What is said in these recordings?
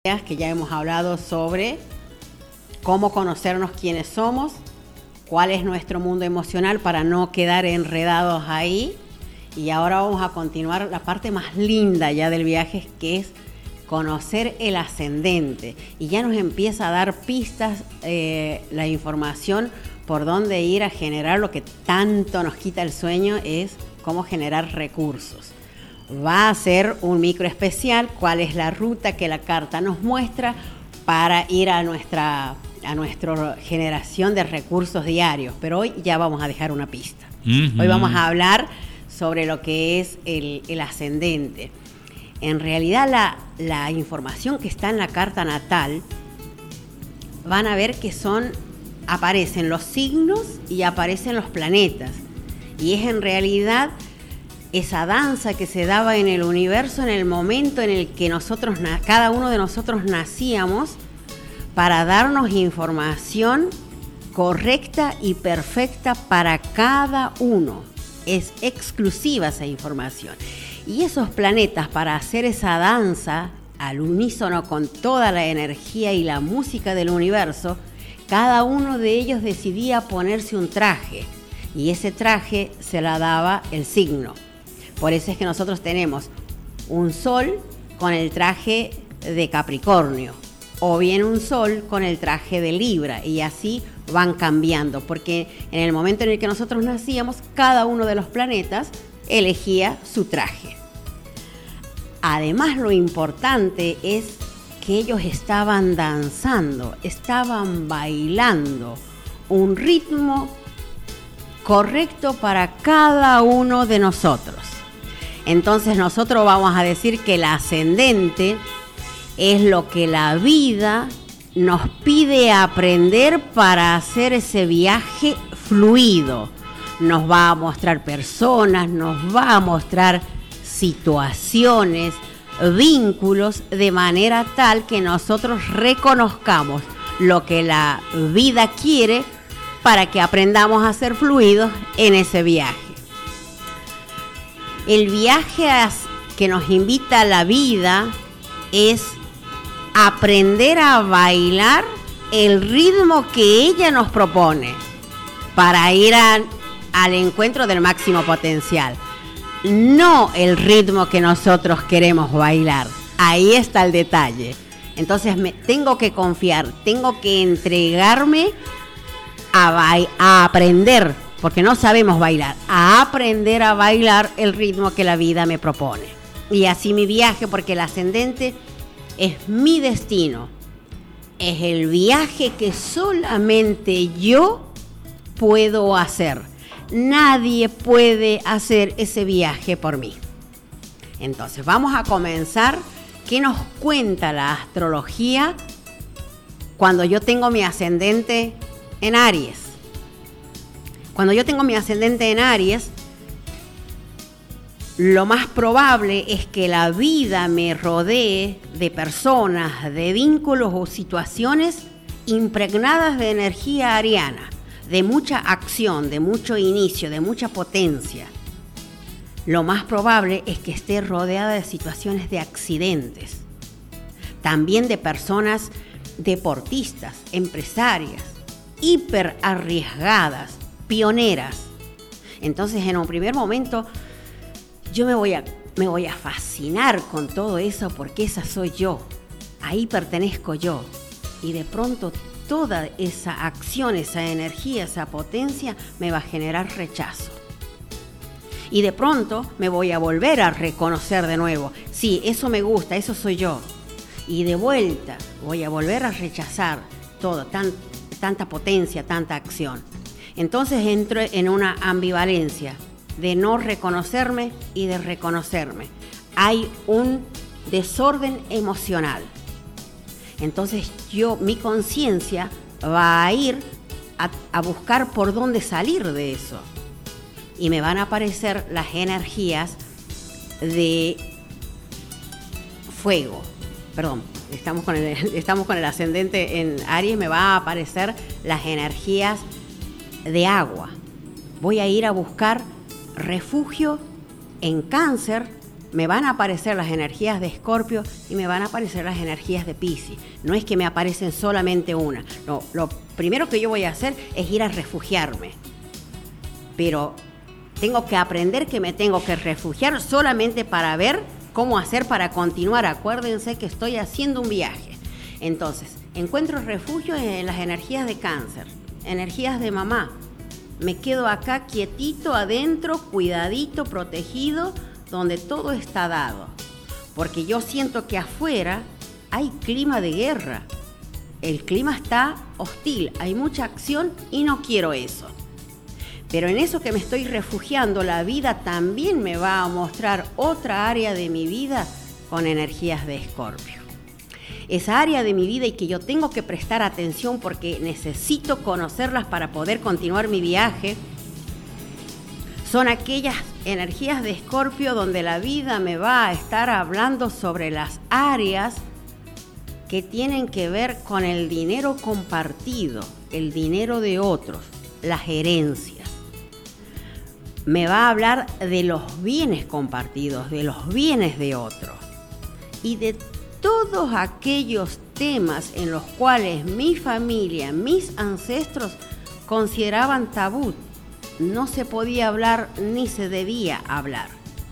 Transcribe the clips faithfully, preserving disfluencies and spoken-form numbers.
que ya hemos hablado sobre cómo conocernos quiénes somos, cuál es nuestro mundo emocional para no quedar enredados ahí. Y ahora vamos a continuar la parte más linda ya del viaje, que es conocer el ascendente. Y ya nos empieza a dar pistas eh, la información por dónde ir a generar lo que tanto nos quita el sueño, es cómo generar recursos. Va a ser un micro especial, cuál es la ruta que la carta nos muestra para ir a nuestra, a nuestra generación de recursos diarios. Pero hoy ya vamos a dejar una pista. Uh-huh. Hoy vamos a hablar sobre lo que es el, el ascendente. En realidad la, la información que está en la carta natal, van a ver que son, aparecen los signos y aparecen los planetas. Y es en realidad esa danza que se daba en el universo en el momento en el que nosotros, cada uno de nosotros nacíamos, para darnos información correcta y perfecta para cada uno. Es exclusiva esa información. Y esos planetas, para hacer esa danza al unísono con toda la energía y la música del universo, cada uno de ellos decidía ponerse un traje. Y ese traje se la daba el signo. Por eso es que nosotros tenemos un sol con el traje de Capricornio, o bien un sol con el traje de Libra, y así van cambiando, porque en el momento en el que nosotros nacíamos, cada uno de los planetas elegía su traje. Además, lo importante es que ellos estaban danzando, estaban bailando un ritmo correcto para cada uno de nosotros. Entonces nosotros vamos a decir que el ascendente es lo que la vida nos pide aprender para hacer ese viaje fluido. Nos va a mostrar personas, nos va a mostrar situaciones, vínculos, de manera tal que nosotros reconozcamos lo que la vida quiere para que aprendamos a ser fluidos en ese viaje. El viaje que nos invita a la vida es aprender a bailar el ritmo que ella nos propone para ir a, al encuentro del máximo potencial. No el ritmo que nosotros queremos bailar. Ahí está el detalle. Entonces me tengo que confiar, tengo que entregarme a, ba- a aprender, porque no sabemos bailar, a aprender a bailar el ritmo que la vida me propone. Y así mi viaje, porque el ascendente es mi destino, es el viaje que solamente yo puedo hacer. Nadie puede hacer ese viaje por mí. Entonces vamos a comenzar. ¿Qué nos cuenta la astrología cuando yo tengo mi ascendente en Aries? Cuando yo tengo mi ascendente en Aries, lo más probable es que la vida me rodee de personas, de vínculos o situaciones impregnadas de energía ariana, de mucha acción, de mucho inicio, de mucha potencia. Lo más probable es que esté rodeada de situaciones de accidentes, también de personas deportistas, empresarias, hiper arriesgadas, pioneras. Entonces, en un primer momento, yo me voy a, me voy a fascinar con todo eso, porque esa soy yo. Ahí pertenezco yo. Y de pronto, toda esa acción, esa energía, esa potencia, me va a generar rechazo. Y de pronto, me voy a volver a reconocer de nuevo. Sí, eso me gusta, eso soy yo. Y de vuelta, voy a volver a rechazar todo, tan, tanta potencia, tanta acción. Entonces entro en una ambivalencia de no reconocerme y de reconocerme. Hay un desorden emocional. Entonces yo, mi conciencia va a ir a, a buscar por dónde salir de eso. Y me van a aparecer las energías de fuego. Perdón, estamos con el, estamos con el ascendente en Aries, me va a aparecer las energías de agua. Voy a ir a buscar refugio en Cáncer me van a aparecer las energías de Escorpio y me van a aparecer las energías de Piscis. No es que me aparecen solamente una. No, lo primero que yo voy a hacer es ir a refugiarme. Pero tengo que aprender que me tengo que refugiar solamente para ver cómo hacer para continuar. Acuérdense que estoy haciendo un viaje. Entonces, encuentro refugio en las energías de Cáncer, energías de mamá. Me quedo acá quietito, adentro, cuidadito, protegido, donde todo está dado. Porque yo siento que afuera hay clima de guerra. El clima está hostil, hay mucha acción y no quiero eso. Pero en eso que me estoy refugiando, la vida también me va a mostrar otra área de mi vida con energías de Escorpio. Esa área de mi vida y que yo tengo que prestar atención porque necesito conocerlas para poder continuar mi viaje, son aquellas energías de Escorpio donde la vida me va a estar hablando sobre las áreas que tienen que ver con el dinero compartido, el dinero de otros, las herencias. Me va a hablar de los bienes compartidos, de los bienes de otros y de todos aquellos temas en los cuales mi familia, mis ancestros consideraban tabú. No se podía hablar ni se debía hablar.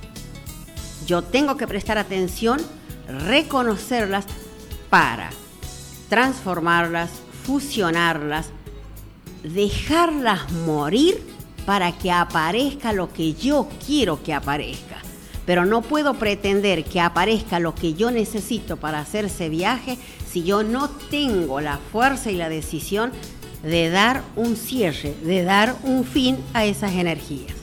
Yo tengo que prestar atención, reconocerlas para transformarlas, fusionarlas, dejarlas morir para que aparezca lo que yo quiero que aparezca. Pero no puedo pretender que aparezca lo que yo necesito para hacer ese viaje si yo no tengo la fuerza y la decisión de dar un cierre, de dar un fin a esas energías.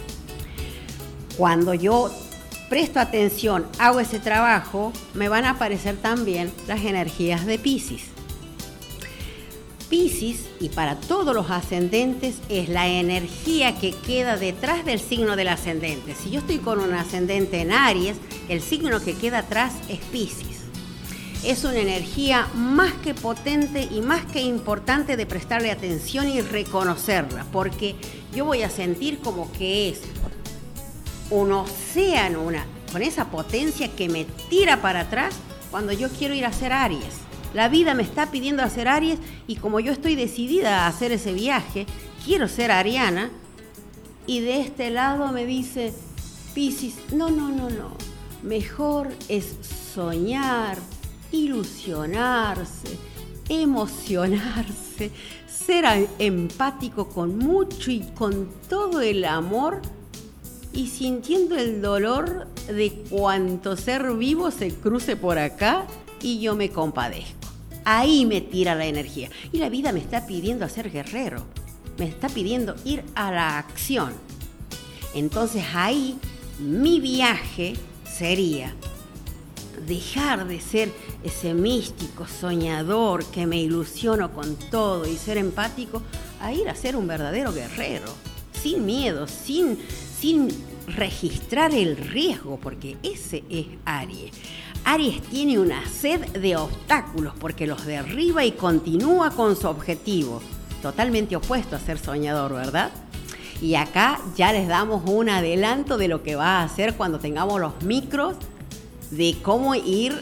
Cuando yo presto atención, hago ese trabajo, me van a aparecer también las energías de Piscis. Piscis, y para todos los ascendentes, es la energía que queda detrás del signo del ascendente. Si yo estoy con un ascendente en Aries, el signo que queda atrás es Piscis. Es una energía más que potente y más que importante de prestarle atención y reconocerla, porque yo voy a sentir como que es un océano, una, con esa potencia que me tira para atrás cuando yo quiero ir a hacer Aries. La vida me está pidiendo hacer Aries y como yo estoy decidida a hacer ese viaje, quiero ser ariana, y de este lado me dice Piscis, no, no, no, no, mejor es soñar, ilusionarse, emocionarse, ser empático con mucho y con todo el amor y sintiendo el dolor de cuanto ser vivo se cruce por acá y yo me compadezco. Ahí me tira la energía. Y la vida me está pidiendo ser guerrero. Me está pidiendo ir a la acción. Entonces ahí mi viaje sería dejar de ser ese místico soñador que me ilusiono con todo y ser empático a ir a ser un verdadero guerrero. Sin miedo, sin, sin registrar el riesgo, porque ese es Aries. Aries tiene una sed de obstáculos porque los derriba y continúa con su objetivo. Totalmente opuesto a ser soñador, ¿verdad? Y acá ya les damos un adelanto de lo que va a hacer cuando tengamos los micros, de cómo ir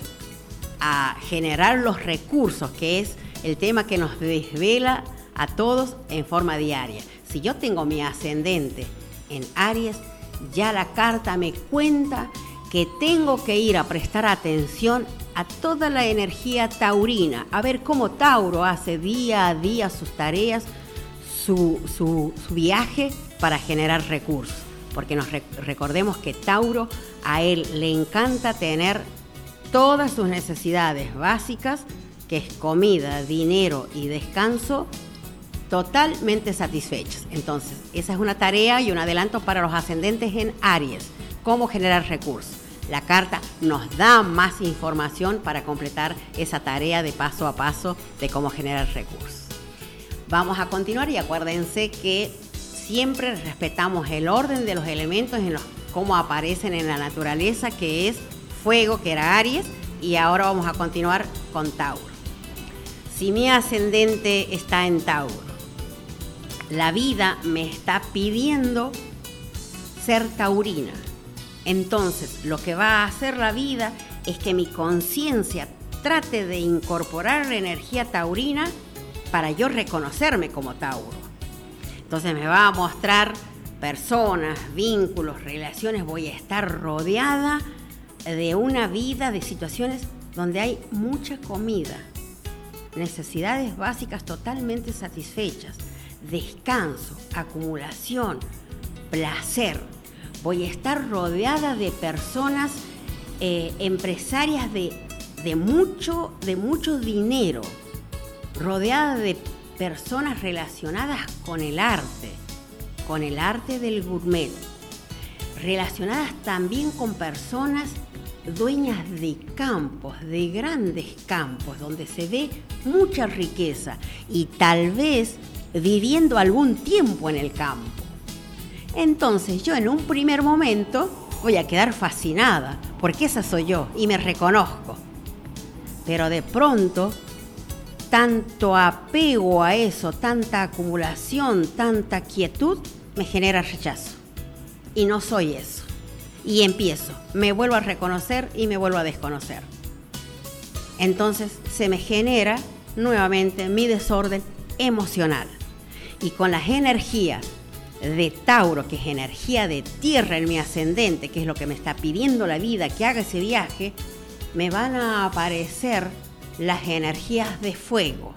a generar los recursos, que es el tema que nos desvela a todos en forma diaria. Si yo tengo mi ascendente en Aries, ya la carta me cuenta que tengo que ir a prestar atención a toda la energía taurina, a ver cómo Tauro hace día a día sus tareas, su, su, su viaje para generar recursos. Porque nos rec- recordemos que Tauro, a él le encanta tener todas sus necesidades básicas, que es comida, dinero y descanso, totalmente satisfechas. Entonces, esa es una tarea y un adelanto para los ascendentes en Aries. Cómo generar recursos. La carta nos da más información para completar esa tarea de paso a paso de cómo generar recursos. Vamos a continuar y acuérdense que siempre respetamos el orden de los elementos en los cómo aparecen en la naturaleza, que es fuego, que era Aries, y ahora vamos a continuar con Tauro. Si mi ascendente está en Tauro, la vida me está pidiendo ser taurina. Entonces, lo que va a hacer la vida es que mi conciencia trate de incorporar la energía taurina para yo reconocerme como Tauro. Entonces me va a mostrar personas, vínculos, relaciones. Voy a estar rodeada de una vida, de situaciones donde hay mucha comida, necesidades básicas totalmente satisfechas, descanso, acumulación, placer. Voy a estar rodeada de personas eh, empresarias de, de, mucho, de mucho dinero, rodeada de personas relacionadas con el arte, con el arte del gourmet, relacionadas también con personas dueñas de campos, de grandes campos, donde se ve mucha riqueza y tal vez viviendo algún tiempo en el campo. Entonces yo en un primer momento voy a quedar fascinada, porque esa soy yo y me reconozco. Pero de pronto, tanto apego a eso, tanta acumulación, tanta quietud, me genera rechazo. Y no soy eso. Y empiezo, me vuelvo a reconocer y me vuelvo a desconocer. Entonces se me genera nuevamente mi desorden emocional. Y con las energías de Tauro, que es energía de tierra en mi ascendente, que es lo que me está pidiendo la vida que haga ese viaje, me van a aparecer las energías de fuego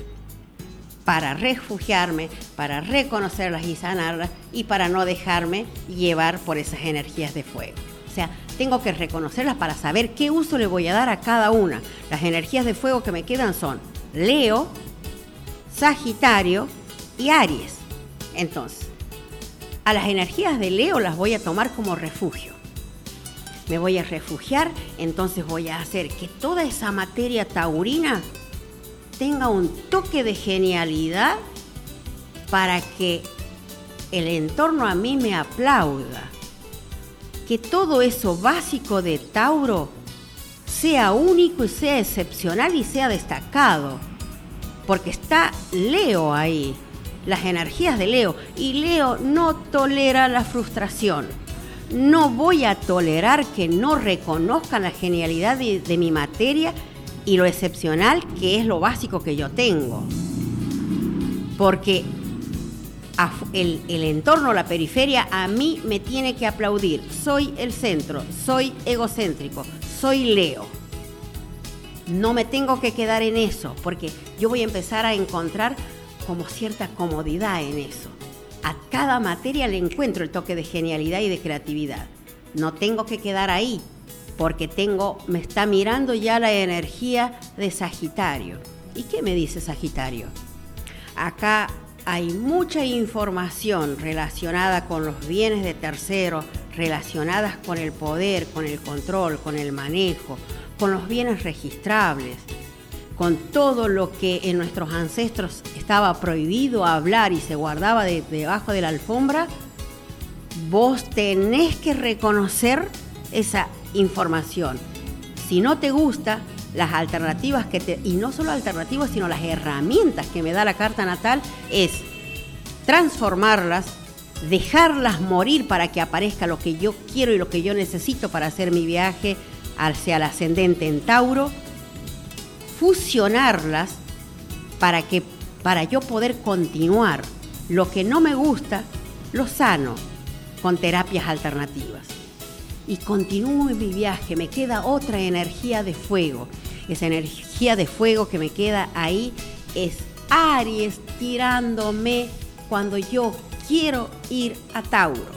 para refugiarme, para reconocerlas y sanarlas y para no dejarme llevar por esas energías de fuego. O sea, tengo que reconocerlas para saber qué uso le voy a dar a cada una. Las energías de fuego que me quedan son Leo, Sagitario y Aries. Entonces, a las energías de Leo las voy a tomar como refugio. Me voy a refugiar, entonces voy a hacer que toda esa materia taurina tenga un toque de genialidad para que el entorno a mí me aplauda. Que todo eso básico de Tauro sea único y sea excepcional y sea destacado. Porque está Leo ahí. Las energías de Leo, y Leo no tolera la frustración. No voy a tolerar que no reconozcan la genialidad de, de mi materia y lo excepcional que es lo básico que yo tengo. Porque el, el entorno, la periferia, a mí me tiene que aplaudir. Soy el centro, soy egocéntrico, soy Leo. No me tengo que quedar en eso, porque yo voy a empezar a encontrar como cierta comodidad en eso. A cada materia le encuentro el toque de genialidad y de creatividad. No tengo que quedar ahí, porque tengo, me está mirando ya la energía de Sagitario. ¿Y qué me dice Sagitario? Acá hay mucha información relacionada con los bienes de terceros, relacionadas con el poder, con el control, con el manejo, con los bienes registrables, con todo lo que en nuestros ancestros estaba prohibido hablar y se guardaba de, debajo de la alfombra. Vos tenés que reconocer esa información. Si no te gusta, las alternativas que te, y no solo alternativas, sino las herramientas que me da la carta natal, es transformarlas, dejarlas morir para que aparezca lo que yo quiero y lo que yo necesito para hacer mi viaje hacia el ascendente en Tauro, fusionarlas para que para yo poder continuar. Lo que no me gusta, lo sano con terapias alternativas. Y continúo en mi viaje, me queda otra energía de fuego. Esa energía de fuego que me queda ahí es Aries tirándome cuando yo quiero ir a Tauro.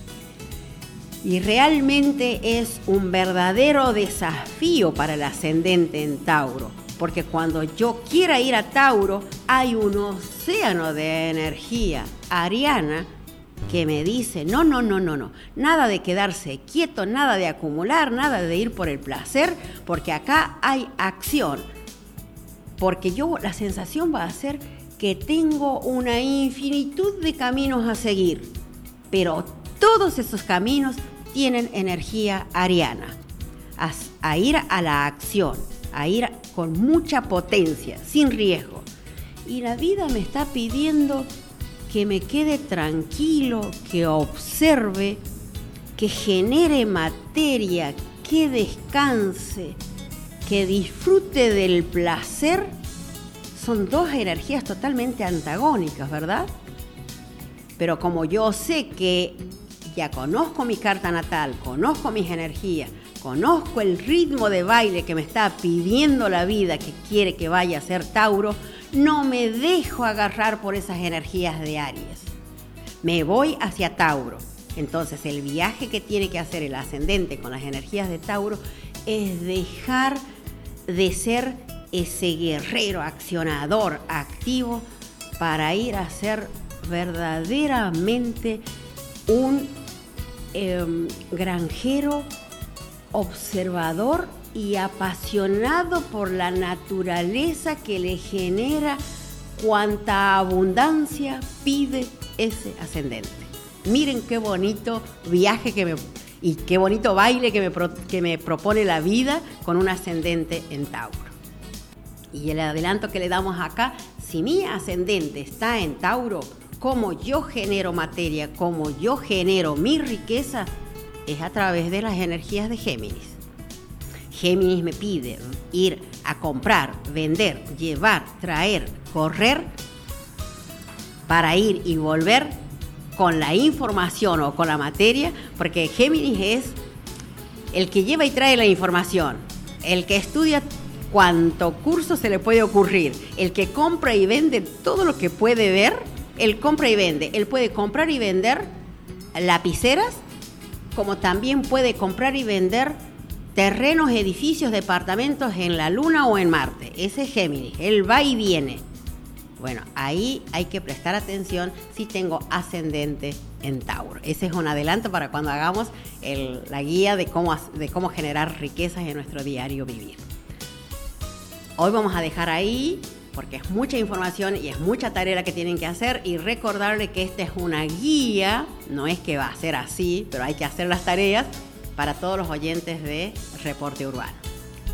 Y realmente es un verdadero desafío para el ascendente en Tauro, porque cuando yo quiera ir a Tauro hay un océano de energía ariana que me dice, no, no, no, no, no, nada de quedarse quieto, nada de acumular, nada de ir por el placer, porque acá hay acción. Porque yo, la sensación va a ser que tengo una infinitud de caminos a seguir, pero todos esos caminos tienen energía ariana, a, a ir a la acción, a ir con mucha potencia, sin riesgo. Y la vida me está pidiendo que me quede tranquilo, que observe, que genere materia materia que descanse, que disfrute del placer, son dos energías totalmente antagónicas, ¿verdad? Pero como yo sé que ya conozco mi carta natal, conozco mis energías, conozco el ritmo de baile que me está pidiendo la vida que quiere que vaya a ser Tauro, no me dejo agarrar por esas energías de Aries. Me voy hacia Tauro. Entonces el viaje que tiene que hacer el ascendente con las energías de Tauro es dejar de ser ese guerrero, accionador, activo, para ir a ser verdaderamente un eh, granjero, observador y apasionado por la naturaleza que le genera cuanta abundancia pide ese ascendente. Miren qué bonito viaje que me, y qué bonito baile que me, pro, que me propone la vida con un ascendente en Tauro. Y el adelanto que le damos acá, si mi ascendente está en Tauro, como yo genero materia, como yo genero mi riqueza, es a través de las energías de Géminis. Géminis me pide ir a comprar, vender, llevar, traer, correr, para ir y volver con la información o con la materia, porque Géminis es el que lleva y trae la información, el que estudia cuánto curso se le puede ocurrir, el que compra y vende todo lo que puede ver, él compra y vende, él puede comprar y vender lapiceras, como también puede comprar y vender terrenos, edificios, departamentos en la Luna o en Marte. Ese es Géminis, él va y viene. Bueno, ahí hay que prestar atención si tengo ascendente en Tauro. Ese es un adelanto para cuando hagamos el, la guía de cómo, de cómo generar riquezas en nuestro diario vivir. Hoy vamos a dejar ahí, porque es mucha información y es mucha tarea la que tienen que hacer, y recordarle que esta es una guía, no es que va a ser así, pero hay que hacer las tareas para todos los oyentes de Reporte Urbano.